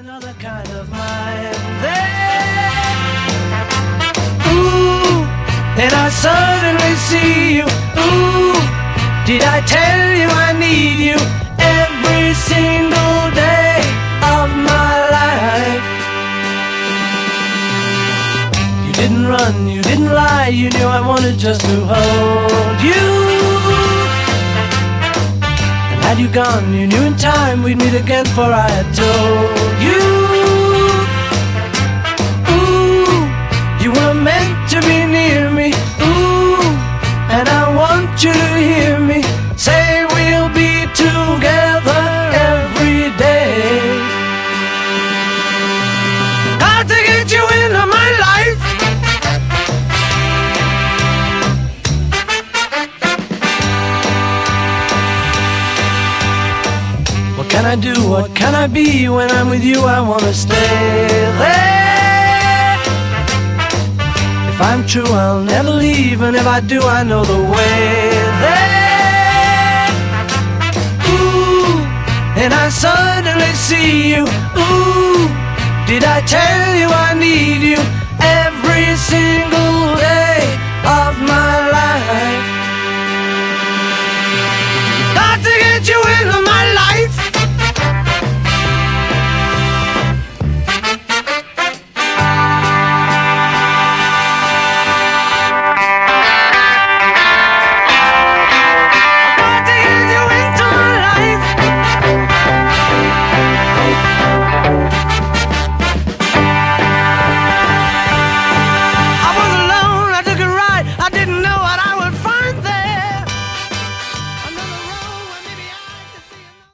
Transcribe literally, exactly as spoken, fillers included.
another kind of mind there. Ooh, and I suddenly see you. Ooh, did I tell you I need you every single day of my life? You didn't run, you didn't lie, you knew I wanted just to hold you. Had you gone, you knew in time we'd meet again, for I had told you. Ooh, you were meant to be near me. Ooh, and I want you to hear me say we'll be together every day. Got to get you into my life. What can I do, what can I be? When I'm with you I wanna stay there. If I'm true I'll never leave, and if I do I know the way there. Ooh, and I suddenly see you. Ooh, did I tell you I need you every single day of my life? Got to get you in the